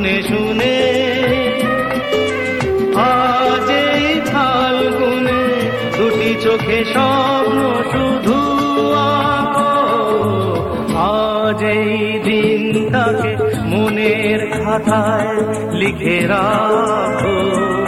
শুনে শুনে আজ এই ফাল্গুনে দুটি চোখে স্বপ্ন শুধু আঁকো। আজ এই দিনটাকে মনের খাতায় লিখে রাখো।